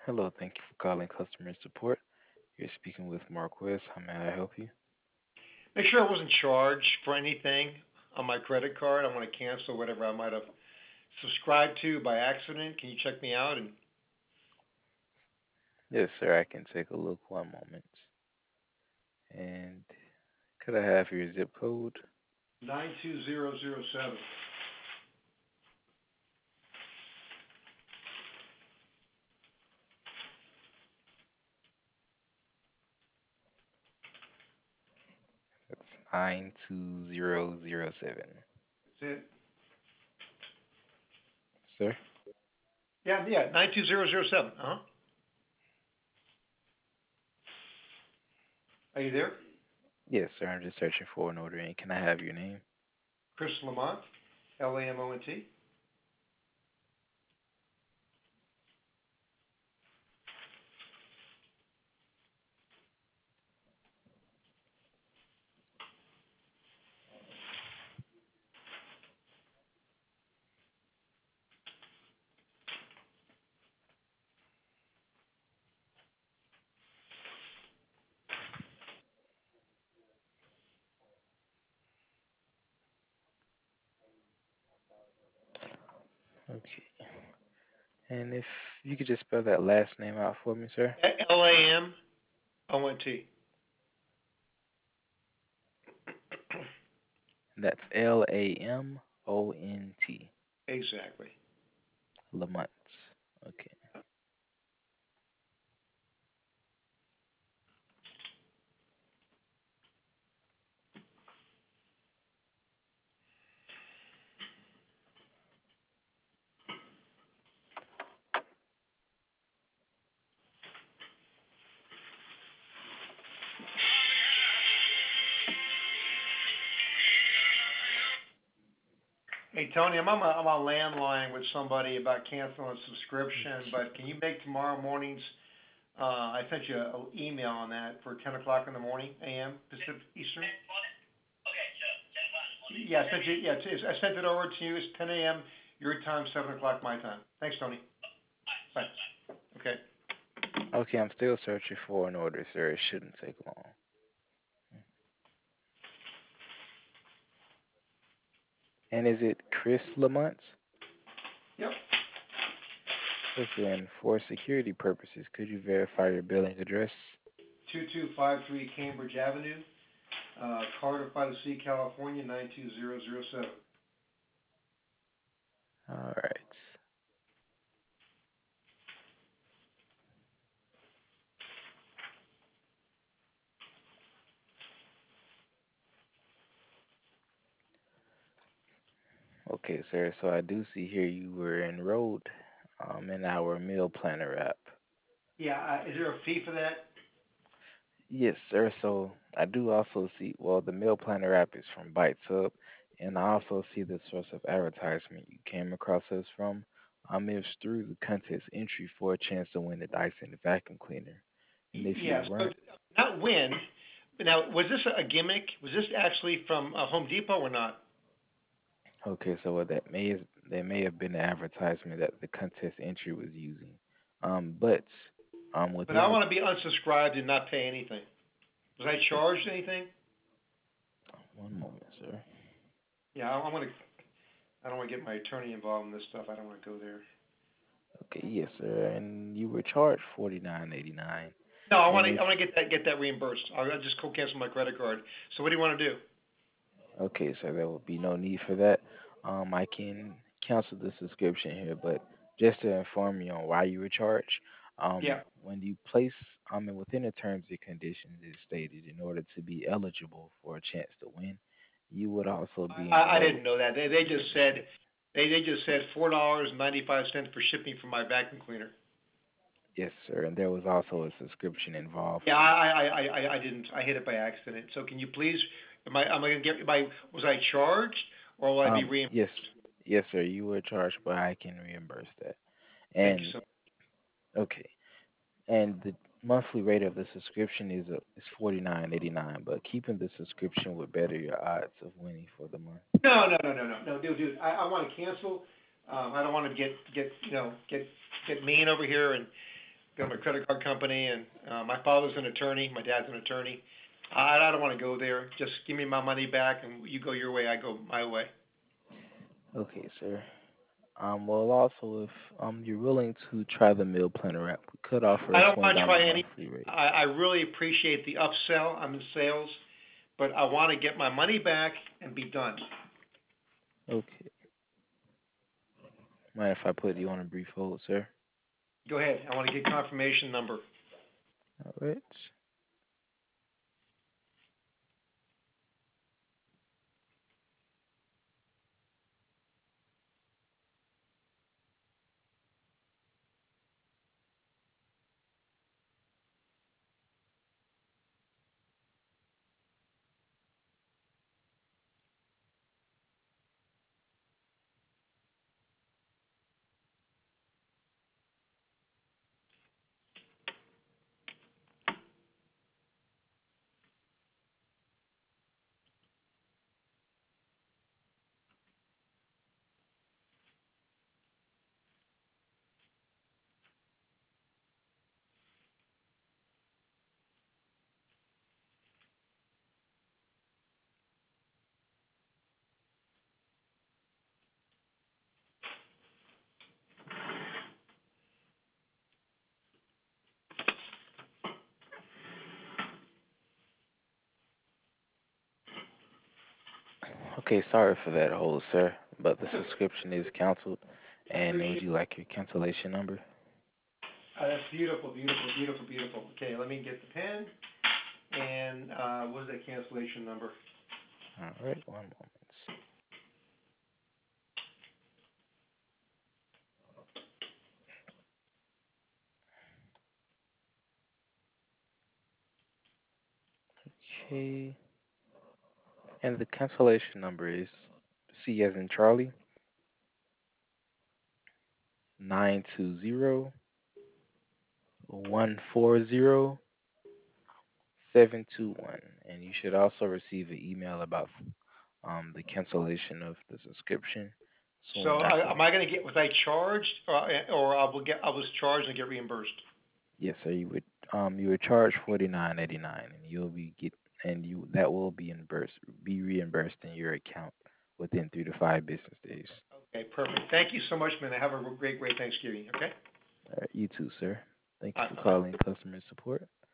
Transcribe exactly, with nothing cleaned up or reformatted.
Hello, thank you for calling customer support. You're speaking with Marquez. How may I help you? Make sure I wasn't charged for anything on my credit card. I want to cancel whatever I might have subscribed to by accident. Can you check me out? And Yes, sir, I can take a look one moment. And could I have your zip code? nine two zero zero seven. That's nine two zero zero seven. That's it. Sir? Yeah, yeah, nine two zero zero seven. Uh huh. Are you there? Yes, sir, I'm just searching for an order. And can I have your name? Chris Lamont, L A M O N T. Okay. And if you could just spell that last name out for me, sir? L A M O N T. That's L A M O N T. Exactly. Lamont. Okay. Hey Tony, I'm on my, I'm on landline with somebody about canceling a subscription, but can you make tomorrow morning's? Uh, I sent you an email on that for ten o'clock in the morning, A M Pacific Eastern. Yeah, I sent you. Yeah, it's, I sent it over to you. It's ten a m your time, seven o'clock my time. Thanks, Tony. Bye. Okay. Okay, I'm still searching for an order, sir. It shouldn't take long. And is it Chris Lamont? Yep. Yes, sir. And for security purposes, could you verify your billing address? Two two five three Cambridge Avenue, uh, Carter by the Sea, California nine two zero zero seven. All right. Okay, sir. So I do see here you were enrolled um, in our meal planner app. Yeah. Uh, is there a fee for that? Yes, sir. So I do also see, well, the meal planner app is from Bites Hub, and I also see the source of advertisement you came across us from. Um, it's through the contest entry for a chance to win the Dyson vacuum cleaner. And Y- if you yeah. So weren't, not win. But now, was this a gimmick? Was this actually from uh, Home Depot or not? okay, so what that may that may have been the advertisement that the contest entry was using. Um, but um, But I within the want to be unsubscribed and not pay anything. Was I okay, charged anything? one moment, sir. Yeah. I, I want to. I don't want to get my attorney involved in this stuff. I don't want to go there. Okay, yes, sir. And you were charged forty nine eighty nine. No, I want And to. if I want to get that get that reimbursed. I'll, I'll just go cancel my credit card. So what do you want to do? okay, so there will be no need for that. Um, I can cancel the subscription here, but just to inform you on why you were charged, um, Yeah. when you place, um, and within the terms and conditions, it stated in order to be eligible for a chance to win, you would also be I, I enrolled. didn't know that. They they just said they they just said four dollars and ninety five cents for shipping for my vacuum cleaner. Yes, sir. And there was also a subscription involved. Yeah, I I I I, I didn't. I hit it by accident. So can you please? Am I am I gonna get? Am I was I charged or will I be Um, reimbursed? yes, yes, sir. You were charged, but I can reimburse that. Thank you And so. okay, and the monthly rate of the subscription is uh, is forty nine eighty nine. But keeping the subscription would better your odds of winning for the month. No no no no no no, dude dude. I I want to cancel. Um, I don't want to get get you know get get mean over here and Got my credit card company, and uh, my father's an attorney. My dad's an attorney. I, I don't want to go there. Just give me my money back, and you go your way, I go my way. Okay, sir. Um, well, also, if um you're willing to try the meal planner app, we could offer I a don't twenty want to dollar try any. monthly rate. I, I really appreciate the upsell. I'm in sales, but I want to get my money back and be done. Okay. Mind if I put you on a brief hold, sir? Go ahead. I want to get confirmation number. All right. Okay, sorry for that hold, sir, but the subscription is canceled. I And would appreciate. you like your cancellation number? Uh, that's beautiful, beautiful, beautiful, beautiful. Okay, let me get the pen. And uh, what is that cancellation number? All right, one moment. Okay, and the cancellation number is C as in Charlie, nine two zero one four zero seven two one, and you should also receive an email about um the cancellation of the subscription So soon I, after. am I going to get, was I charged, or, or I will get, I was charged and get reimbursed? Yes, sir. You would um you would charge forty nine eighty nine, and you'll be get and you that will be reimbursed be reimbursed in your account within three to five business days. Okay, perfect. Thank you so much, man. Have a great, great Thanksgiving. Okay. All right, you too, sir. Thank All you right. for Bye bye. calling customer support.